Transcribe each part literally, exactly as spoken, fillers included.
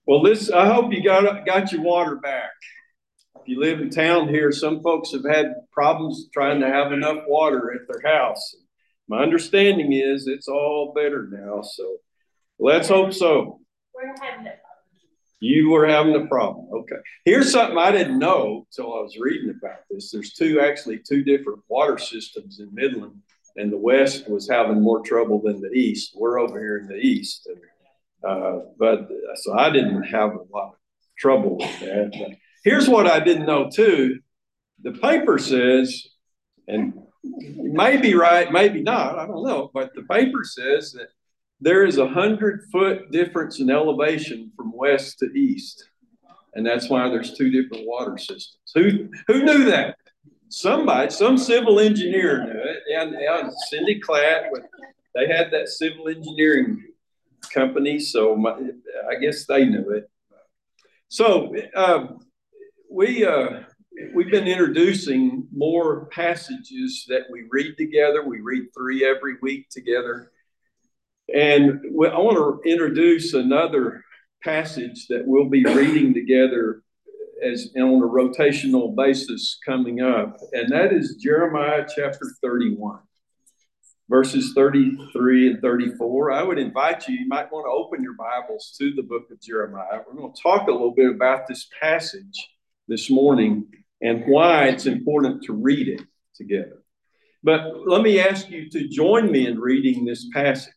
Well, this I hope you got got your water back. If you live in town here, some folks have had problems trying to have enough water at their house. My understanding is it's all better now. So let's hope so. We're having a problem. You were having a problem. Okay. Here's something I didn't know until I was reading about this. There's two actually two different water systems in Midland, and the West was having more trouble than the East. We're over here in the East. And, uh, but so I didn't have a lot of trouble with that. But here's what I didn't know too. The paper says, and it may be right, maybe not, I don't know, but the paper says that there is a hundred foot difference in elevation from west to east. And that's why there's two different water systems. Who who knew that? Somebody, some civil engineer knew it. And, and Cindy Clatt, they had that civil engineering company, so my, I guess they knew it. So uh, we uh, we've been introducing more passages that we read together. We read three every week together. And I want to introduce another passage that we'll be reading together as on a rotational basis coming up. And that is Jeremiah chapter thirty-one, verses thirty-three and thirty-four. I would invite you, you might want to open your Bibles to the book of Jeremiah. We're going to talk a little bit about this passage this morning and why it's important to read it together. But let me ask you to join me in reading this passage.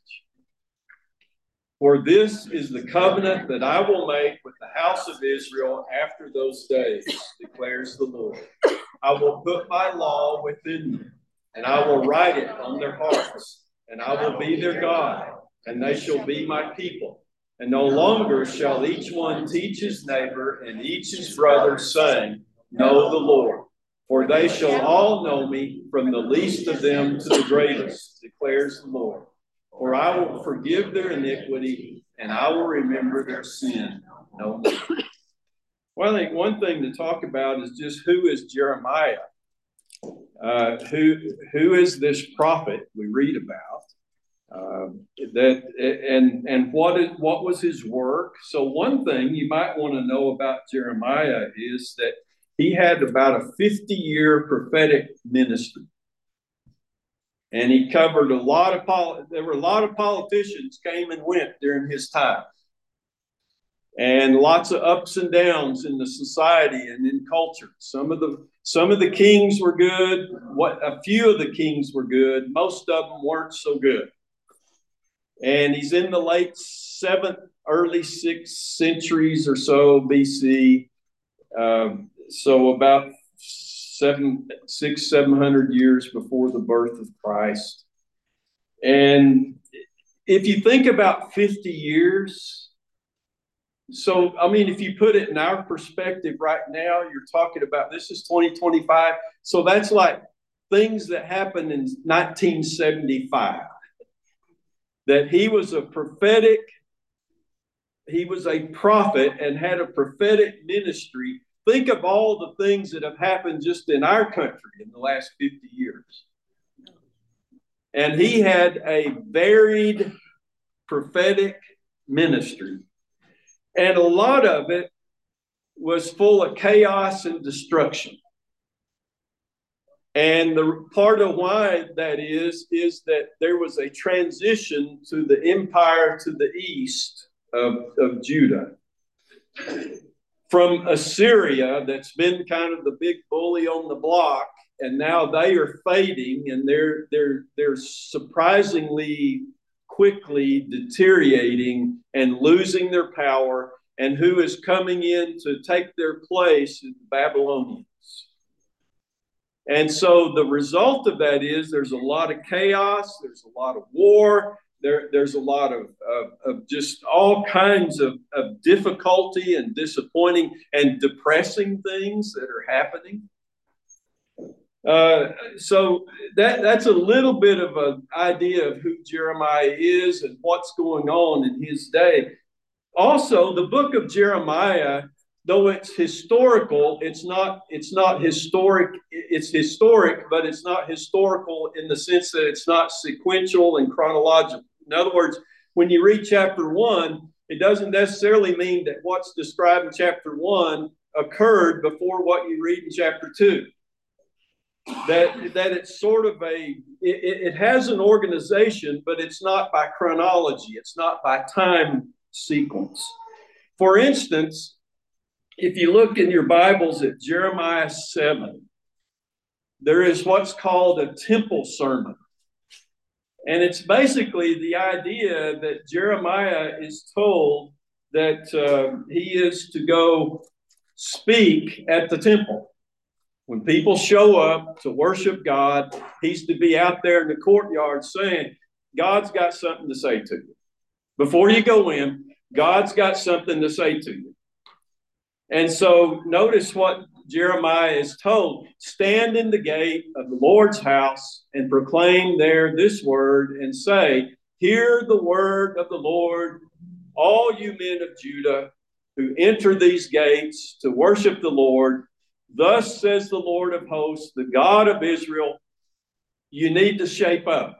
For this is the covenant that I will make with the house of Israel after those days, declares the Lord. I will put my law within them, and I will write it on their hearts, and I will be their God, and they shall be my people. And no longer shall each one teach his neighbor and each his brother, saying, Know the Lord. For they shall all know me, from the least of them to the greatest, declares the Lord. For I will forgive their iniquity, and I will remember their sin no more. Well, I think one thing to talk about is just who is Jeremiah? Uh, who who is this prophet we read about? Uh, that and and what is what was his work? So one thing you might want to know about Jeremiah is that he had about a fifty-year prophetic ministry. And he covered a lot of, poli- there were a lot of politicians came and went during his time. And lots of ups and downs in the society and in culture. Some of the, some of the kings were good. What, a few of the kings were good. Most of them weren't so good. And he's in the late seventh, early sixth centuries or so B C. Um, so about Seven, six, seven hundred years before the birth of Christ. And if you think about fifty years, so, I mean, if you put it in our perspective right now, you're talking about, this is twenty twenty-five. So that's like things that happened in nineteen seventy-five. That he was a prophetic, he was a prophet and had a prophetic ministry. Think of all the things that have happened just in our country in the last fifty years. And he had a varied prophetic ministry. And a lot of it was full of chaos and destruction. And the part of why that is, is that there was a transition to the empire to the east of, of Judah. From Assyria, that's been kind of the big bully on the block, and now they are fading, and they're they're they're surprisingly quickly deteriorating and losing their power. And who is coming in to take their place is the Babylonians. And so the result of that is there's a lot of chaos, there's a lot of war. There, there's a lot of, of, of just all kinds of, of difficulty and disappointing and depressing things that are happening. Uh, so that, that's a little bit of an idea of who Jeremiah is and what's going on in his day. Also, the book of Jeremiah, though it's historical, it's not, it's not historic. It's historic, but it's not historical in the sense that it's not sequential and chronological. In other words, when you read chapter one, it doesn't necessarily mean that what's described in chapter one occurred before what you read in chapter two. That, that it's sort of a, it, it has an organization, but it's not by chronology. It's not by time sequence. For instance, if you look in your Bibles at Jeremiah seven, there is what's called a temple sermon. And it's basically the idea that Jeremiah is told that uh, he is to go speak at the temple. When people show up to worship God, he's to be out there in the courtyard saying, God's got something to say to you. Before you go in, God's got something to say to you. And so notice what Jeremiah is told. Stand in the gate of the Lord's house and proclaim there this word and say, hear the word of the Lord, all you men of Judah who enter these gates to worship the Lord. Thus says the Lord of hosts, the God of Israel, you need to shape up.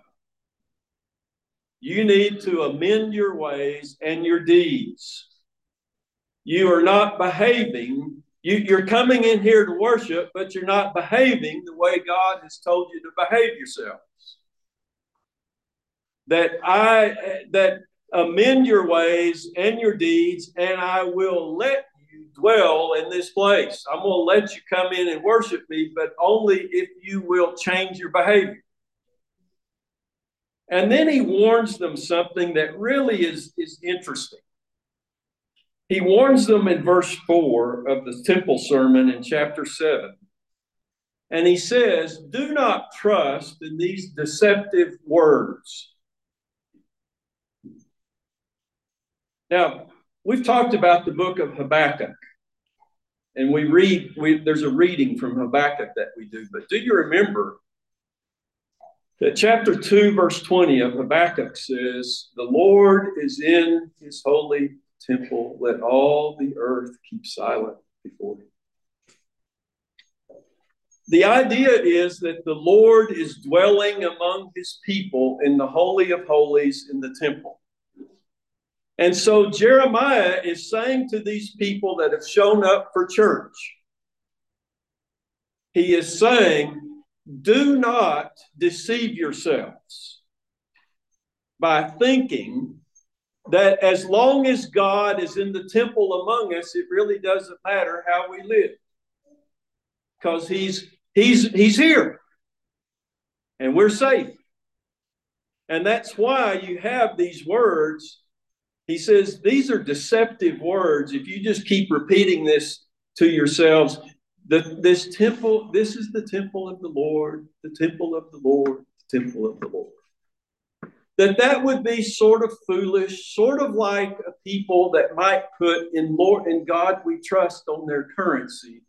You need to amend your ways and your deeds. You are not behaving. You, you're coming in here to worship, but you're not behaving the way God has told you to behave yourselves. That I that amend your ways and your deeds, and I will let you dwell in this place. I'm going to let you come in and worship me, but only if you will change your behavior. And then he warns them something that really is, is interesting. He warns them in verse four of the temple sermon in chapter seven. And he says, do not trust in these deceptive words. Now, we've talked about the book of Habakkuk. And we read, we, there's a reading from Habakkuk that we do. But do you remember that chapter two, verse twenty of Habakkuk says, the Lord is in his holy temple. Let all the earth keep silent before him. The idea is that the Lord is dwelling among his people in the Holy of Holies in the temple. And so Jeremiah is saying to these people that have shown up for church, he is saying, do not deceive yourselves by thinking that as long as God is in the temple among us, it really doesn't matter how we live. Because he's, he's, he's here. And we're safe. And that's why you have these words. He says, these are deceptive words. If you just keep repeating this to yourselves, the, this temple, this is the temple of the Lord, the temple of the Lord, the temple of the Lord. That that would be sort of foolish, sort of like a people that might put in Lord, in God we trust on their currency,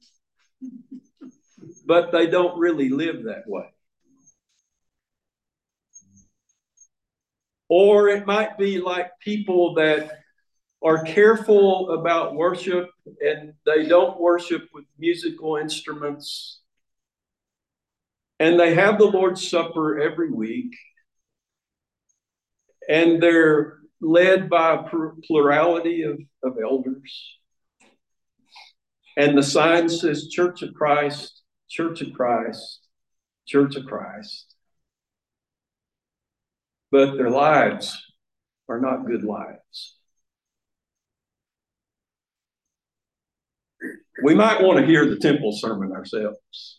but they don't really live that way. Or it might be like people that are careful about worship and they don't worship with musical instruments. And they have the Lord's Supper every week. And they're led by a plurality of, of elders. And the sign says Church of Christ, Church of Christ, Church of Christ. But their lives are not good lives. We might want to hear the temple sermon ourselves.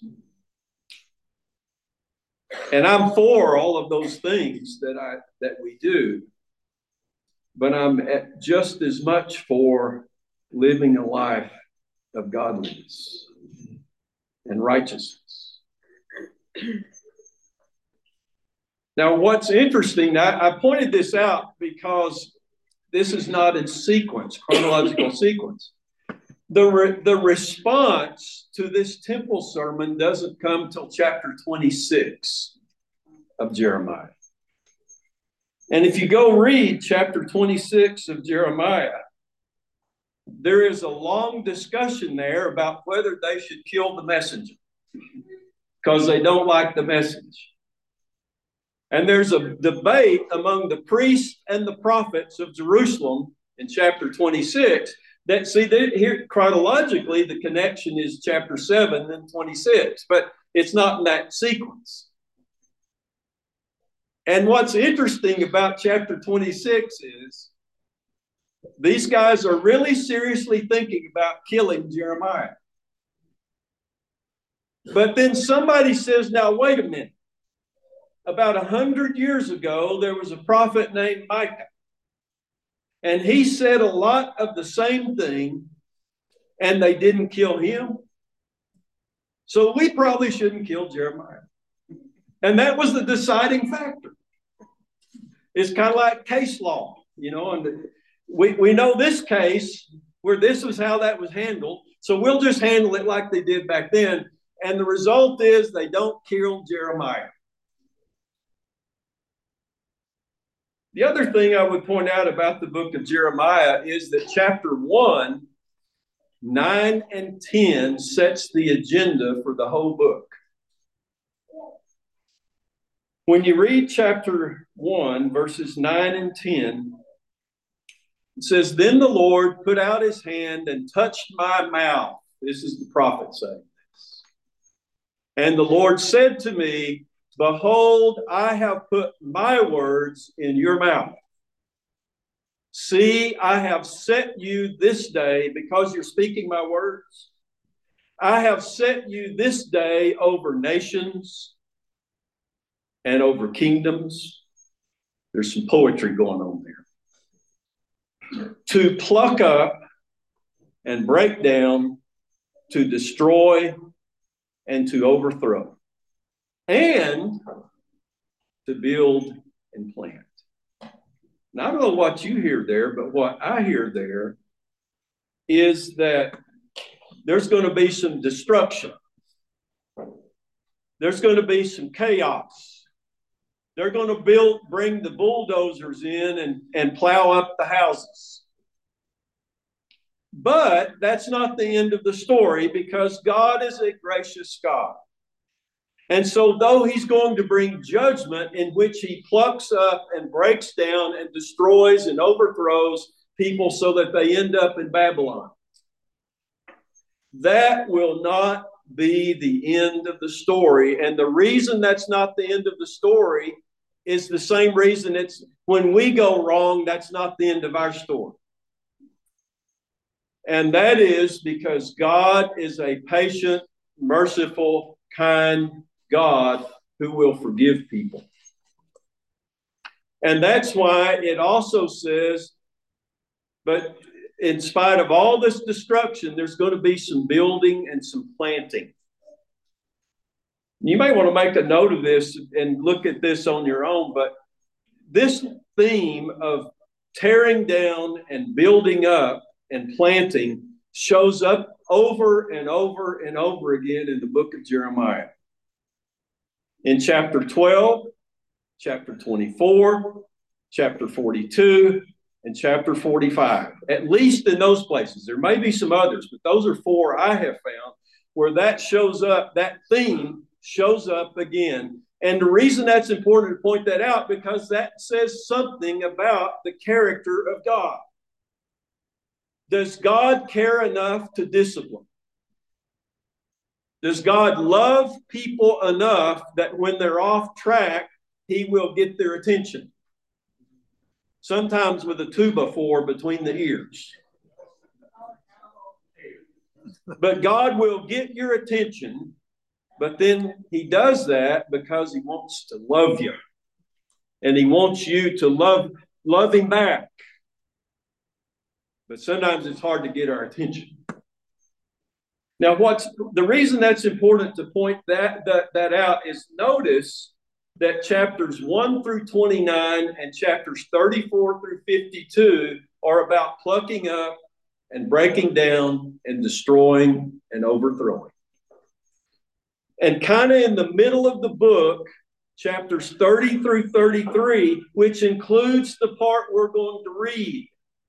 And I'm for all of those things that I that we do. But I'm at just as much for living a life of godliness and righteousness. Now, what's interesting, I, I pointed this out because this is not in sequence, chronological sequence. The, re, the response to this temple sermon doesn't come till chapter twenty-six of Jeremiah. And if you go read chapter twenty-six of Jeremiah, there is a long discussion there about whether they should kill the messenger because they don't like the message. And there's a debate among the priests and the prophets of Jerusalem in chapter twenty-six. That see that here chronologically the connection is chapter seven and twenty-six, but it's not in that sequence. And what's interesting about chapter twenty-six is these guys are really seriously thinking about killing Jeremiah. But then somebody says, now wait a minute. About a hundred years ago, there was a prophet named Micah. And he said a lot of the same thing, and they didn't kill him. So we probably shouldn't kill Jeremiah. And that was the deciding factor. It's kind of like case law, you know, and we, we know this case where this was how that was handled. So we'll just handle it like they did back then. And the result is they don't kill Jeremiah. The other thing I would point out about the book of Jeremiah is that chapter one, nine and ten sets the agenda for the whole book. When you read chapter one, verses nine and ten, it says, then the Lord put out his hand and touched my mouth. This is the prophet saying this. And the Lord said to me, behold, I have put my words in your mouth. See, I have set you this day, because you're speaking my words, I have set you this day over nations and over kingdoms. There's some poetry going on there. To pluck up and break down, to destroy and to overthrow, and to build and plant. Now, I don't know what you hear there, but what I hear there is that there's going to be some destruction. There's going to be some chaos. They're going to build, bring the bulldozers in and, and plow up the houses. But that's not the end of the story, because God is a gracious God. And so though he's going to bring judgment in which he plucks up and breaks down and destroys and overthrows people so that they end up in Babylon, that will not be the end of the story. And the reason that's not the end of the story is the same reason it's when we go wrong, that's not the end of our story. And that is because God is a patient, merciful, kind God who will forgive people. And that's why it also says, but in spite of all this destruction, there's going to be some building and some planting. You may want to make a note of this and look at this on your own, but this theme of tearing down and building up and planting shows up over and over and over again in the book of Jeremiah. In chapter twelve, chapter twenty-four, chapter forty-two, and chapter forty-five, at least in those places. There may be some others, but those are four I have found where that shows up, that theme shows up again. And the reason that's important to point that out, because that says something about the character of God. Does God care enough to discipline? Does God love people enough that when they're off track, he will get their attention? Sometimes with a two by four between the ears. But God will get your attention, but then he does that because he wants to love you. And he wants you to love, love him back. But sometimes it's hard to get our attention. Now, what's the reason that's important to point that, that, that out is notice that chapters one through twenty-nine and chapters thirty-four through fifty-two are about plucking up and breaking down and destroying and overthrowing. And kind of in the middle of the book, chapters thirty through thirty-three, which includes the part we're going to read,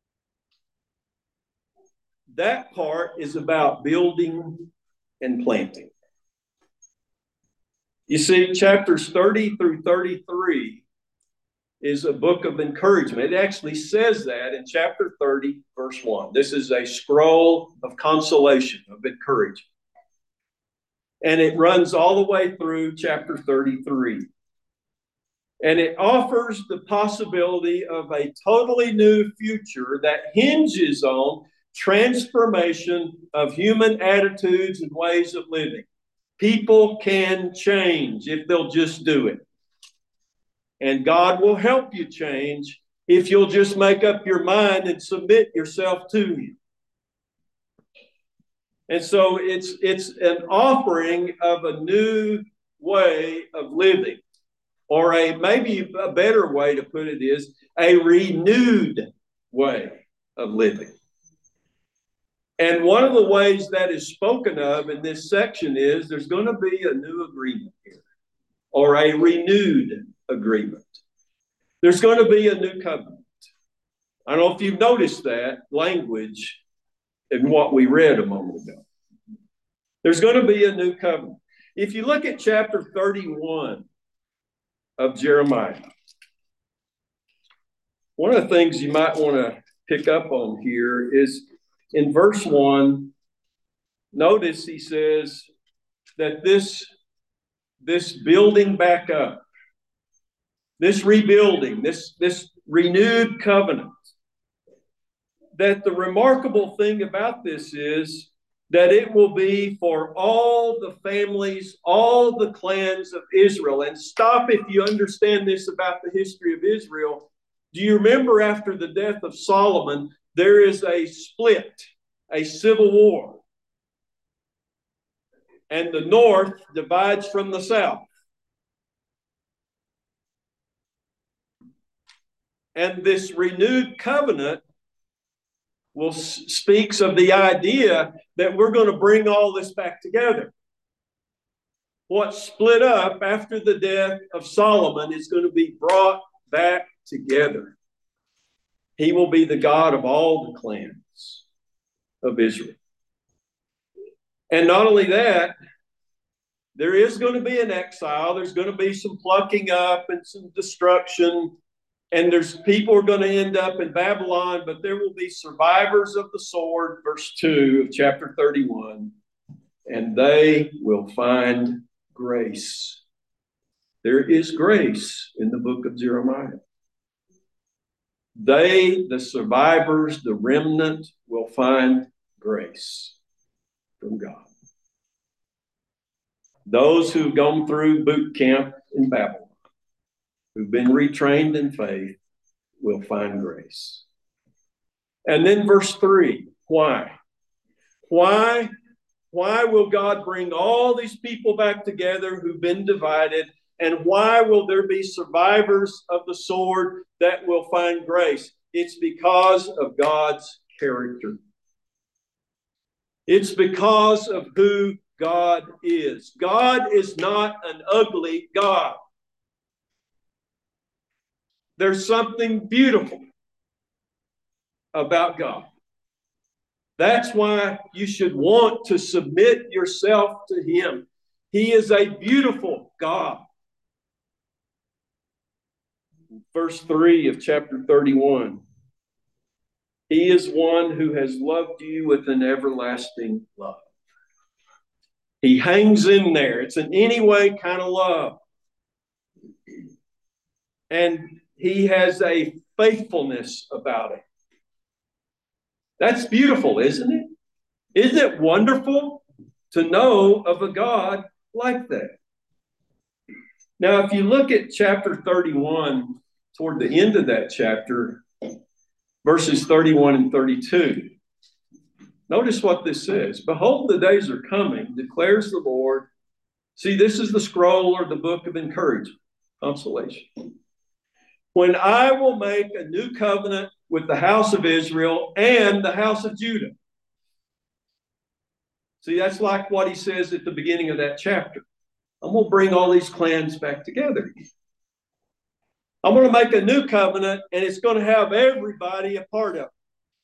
that part is about building and planting. You see, chapters thirty through thirty-three is a book of encouragement. It actually says that in chapter thirty, verse one. This is a scroll of consolation, of encouragement. And it runs all the way through chapter thirty-three. And it offers the possibility of a totally new future that hinges on transformation of human attitudes and ways of living. People can change if they'll just do it. And God will help you change if you'll just make up your mind and submit yourself to Him. And so it's, it's an offering of a new way of living. Or a maybe a better way to put it is a renewed way of living. And one of the ways that is spoken of in this section is there's going to be a new agreement here, or a renewed agreement. There's going to be a new covenant. I don't know if you've noticed that language in what we read a moment ago. There's going to be a new covenant. If you look at chapter thirty-one of Jeremiah, one of the things you might want to pick up on here is in verse one, notice he says that this, this building back up, this rebuilding, this, this renewed covenant, that the remarkable thing about this is that it will be for all the families, all the clans of Israel. And stop if you understand this about the history of Israel. Do you remember after the death of Solomon, there is a split, a civil war. And the north divides from the south. And this renewed covenant will speaks of the idea that we're going to bring all this back together. What split up after the death of Solomon is going to be brought back together. He will be the God of all the clans of Israel. And not only that, there is going to be an exile. There's going to be some plucking up and some destruction. And there's people are going to end up in Babylon, but there will be survivors of the sword, verse two of chapter thirty-one, and they will find grace. There is grace in the book of Jeremiah. They, the survivors, the remnant, will find grace from God. Those who've gone through boot camp in Babylon, who've been retrained in faith, will find grace. And then verse three, why? Why? Why will God bring all these people back together who've been divided? And why will there be survivors of the sword that will find grace? It's because of God's character. It's because of who God is. God is not an ugly God. There's something beautiful about God. That's why you should want to submit yourself to Him. He is a beautiful God. Verse three of chapter thirty-one. He is one who has loved you with an everlasting love. He hangs in there. It's an anyway kind of love. And He has a faithfulness about it. That's beautiful, isn't it? Isn't it wonderful to know of a God like that? Now, if you look at chapter thirty-one, toward the end of that chapter, verses thirty-one and thirty-two, notice what this says. Behold, the days are coming, declares the Lord. See, this is the scroll or the book of encouragement, consolation. When I will make a new covenant with the house of Israel and the house of Judah. See, that's like what he says at the beginning of that chapter. I'm going to bring all these clans back together. I'm going to make a new covenant, and it's going to have everybody a part of it.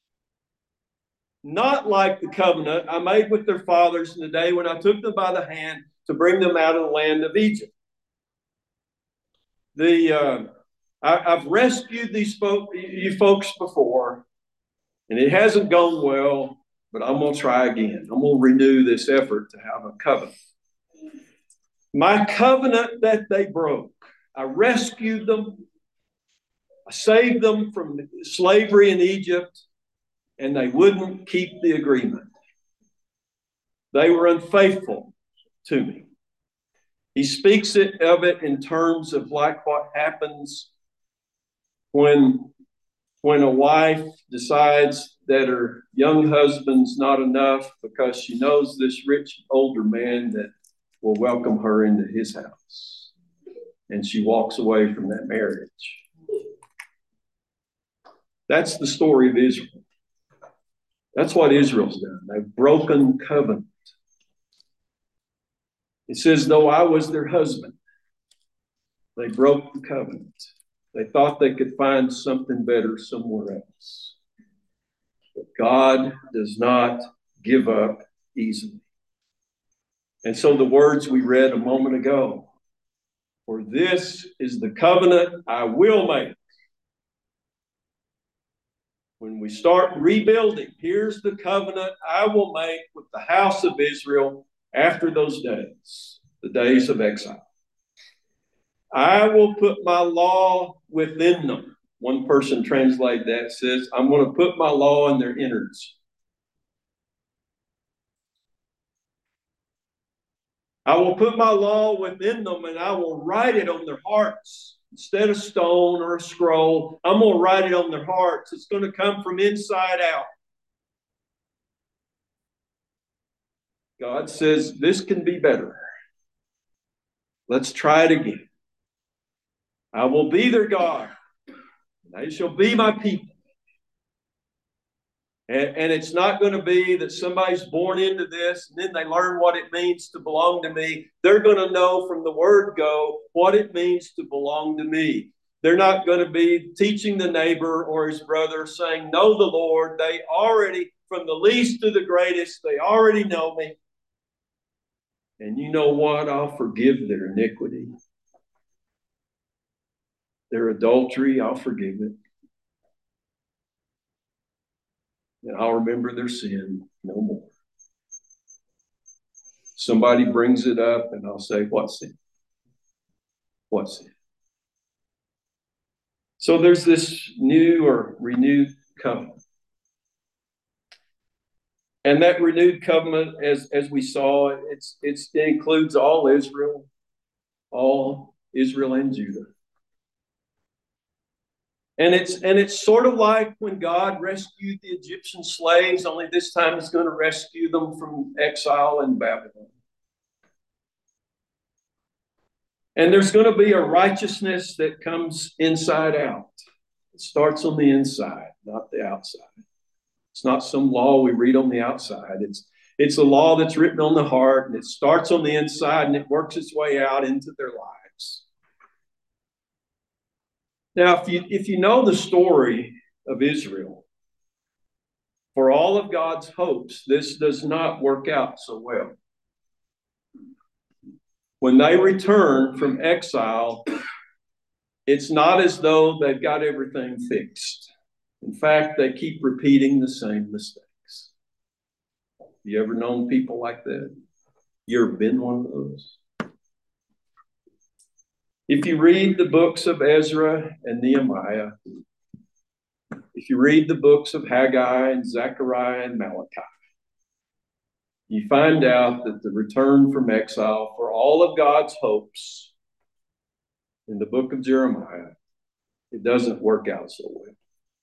Not like the covenant I made with their fathers in the day when I took them by the hand to bring them out of the land of Egypt. The... Uh, I, I've rescued these folk, you folks before, and it hasn't gone well, but I'm going to try again. I'm going to renew this effort to have a covenant. My covenant that they broke, I rescued them. I saved them from slavery in Egypt, and they wouldn't keep the agreement. They were unfaithful to me. He speaks it, of it in terms of like what happens when, when a wife decides that her young husband's not enough because she knows this rich older man that will welcome her into his house. And she walks away from that marriage. That's the story of Israel. That's what Israel's done. They've broken covenant. It says, though I was their husband, they broke the covenant. They thought they could find something better somewhere else. But God does not give up easily. And so the words we read a moment ago, for this is the covenant I will make. When we start rebuilding, here's the covenant I will make with the house of Israel after those days, the days of exile. I will put my law within them. One person translated that, says, I'm going to put my law in their innards. I will put my law within them, and I will write it on their hearts. Instead of stone or a scroll, I'm going to write it on their hearts. It's going to come from inside out. God says, this can be better. Let's try it again. I will be their God, and they shall be my people. And, and it's not going to be that somebody's born into this and then they learn what it means to belong to me. They're going to know from the word go what it means to belong to me. They're not going to be teaching the neighbor or his brother saying, know the Lord. They already, from the least to the greatest, they already know me. And you know what? I'll forgive their iniquity. Their adultery, I'll forgive it. And I'll remember their sin no more. Somebody brings it up and I'll say, what sin? What sin? So there's this new or renewed covenant. And that renewed covenant, as, as we saw, it's, it's, it includes all Israel, all Israel and Judah. And it's, and it's sort of like when God rescued the Egyptian slaves, only this time he's going to rescue them from exile in Babylon. And there's going to be a righteousness that comes inside out. It starts on the inside, not the outside. It's not some law we read on the outside. It's, it's a law that's written on the heart, and it starts on the inside, and it works its way out into their lives. Now, if you, if you know the story of Israel, for all of God's hopes, this does not work out so well. When they return from exile, it's not as though they've got everything fixed. In fact, they keep repeating the same mistakes. You ever known people like that? You ever been one of those? If you read the books of Ezra and Nehemiah, if you read the books of Haggai and Zechariah and Malachi, you find out that the return from exile for all of God's hopes in the book of Jeremiah, it doesn't work out so well.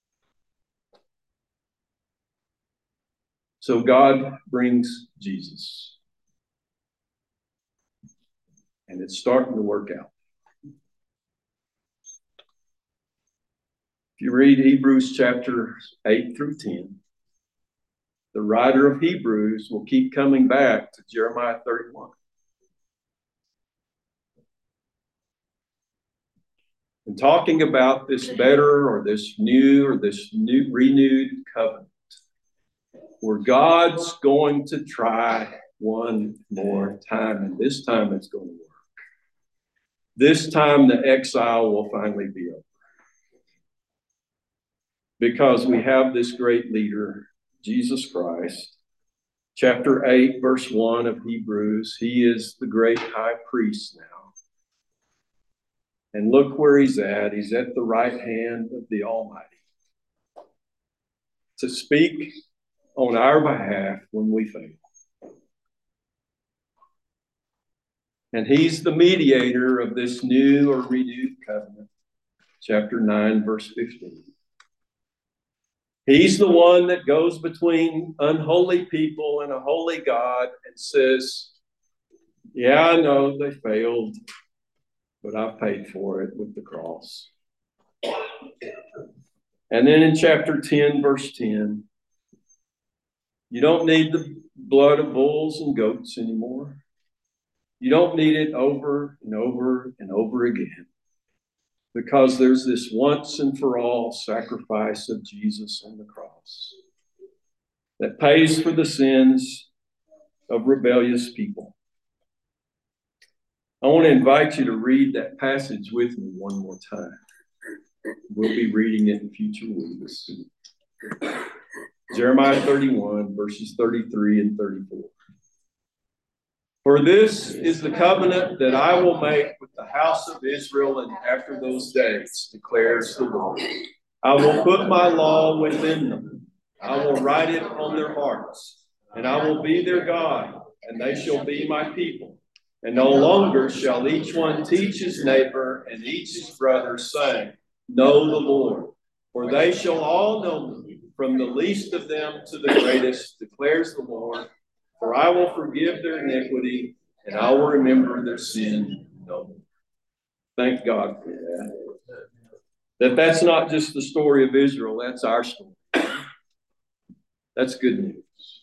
So God brings Jesus. And it's starting to work out. If you read Hebrews chapter eight through ten, the writer of Hebrews will keep coming back to Jeremiah thirty-one. And talking about this better or this new or this new renewed covenant, where God's going to try one more time, and this time it's going to work. This time the exile will finally be over. because we have this great leader, Jesus Christ. Chapter eight, verse one of Hebrews, he is the great high priest now. And look where he's at. He's at the right hand of the Almighty to speak on our behalf when we fail. And he's the mediator of this new or renewed covenant. Chapter nine, verse fifteen. He's the one that goes between unholy people and a holy God and says, yeah, I know they failed, but I paid for it with the cross. And then in chapter ten, verse ten, you don't need the blood of bulls and goats anymore. You don't need it over and over and over again, because there's this once and for all sacrifice of Jesus on the cross that pays for the sins of rebellious people. I want to invite you to read that passage with me one more time. We'll be reading it in future weeks. Jeremiah thirty-one, verses thirty-three and thirty-four. For this is the covenant that I will make with the house of Israel and after those days, declares the Lord. I will put my law within them. I will write it on their hearts, and I will be their God, and they shall be my people. And no longer shall each one teach his neighbor and each his brother, saying, know the Lord. For they shall all know me, from the least of them to the greatest, declares the Lord. For I will forgive their iniquity, and I will remember their sin no more. Thank God for that. That that's not just the story of Israel, that's our story. That's good news.